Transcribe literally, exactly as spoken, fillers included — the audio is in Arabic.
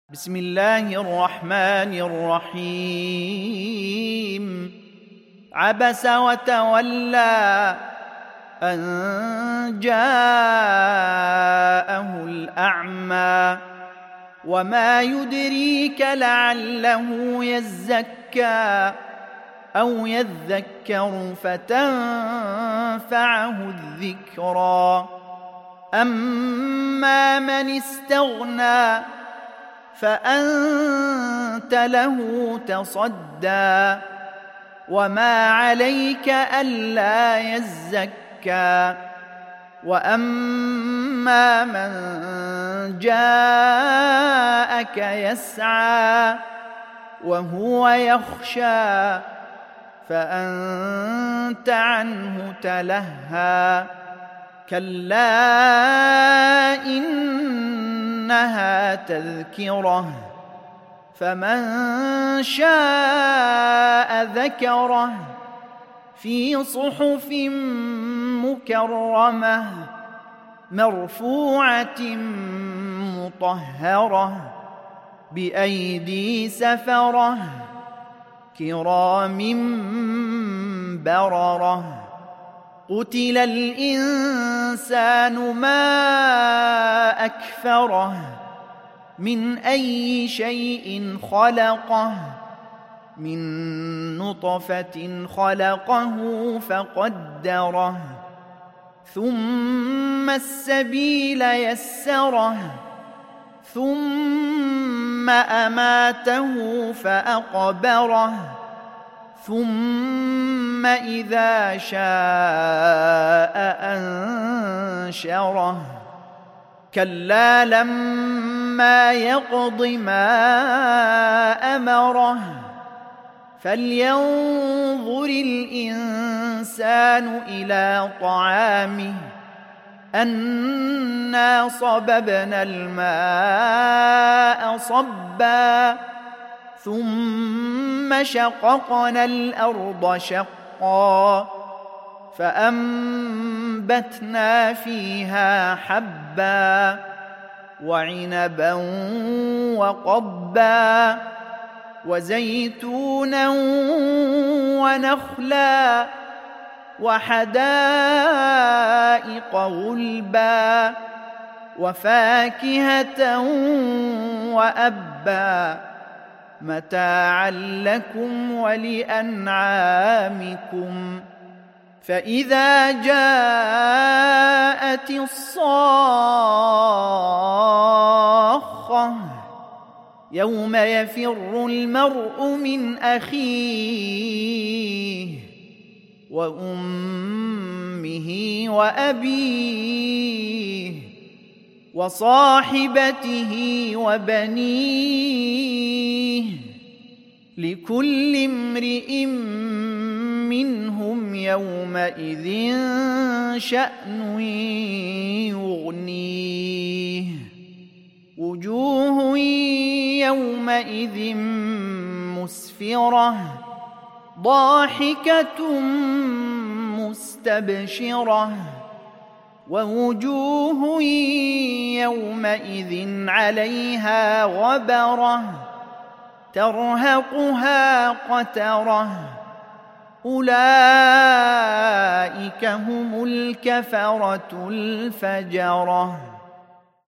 بسم الله الرحمن الرحيم عبس وتولى أن جاءه الأعمى وما يدريك لعله يزكى أو يذكر فتنفعه الذكرى أما من استغنى فأنت له تصدى وما عليك ألا يزكى وأما من جاءك يسعى وهو يخشى فأنت عنه تلهى كلا إنها تذكرة فمن شاء ذكره في صحف مكرمة مرفوعة مطهرة بأيدي سفرة كرام بررة قتل الإنسان ما أكفره من أي شيء خلقه من نطفة خلقه فقدره ثم السبيل يسره ثم أماته فأقبره ثم إذا شاء أنشره كلا لما يقض ما أمره فلينظر الإنسان إلى طعامه أنا صببنا الماء صبا ثم شققنا الأرض شقا فأنبتنا فيها حبا وعنبا وقبا وزيتونا ونخلا وحدائق غلبا وفاكهة وأبا متاعا لكم ولأنعامكم فإذا جاءت الصاخة يوم يفر المرء من أخيه وأمه وأبيه وصاحبته وبنيه لكل امرئ منهم يومئذ شأن يغنيه وجوه يومئذ مسفرة ضاحكة مستبشرة ووجوه يومئذ عليها غبرة ترهقها قترة أولئك هم الكفرة الفجرة.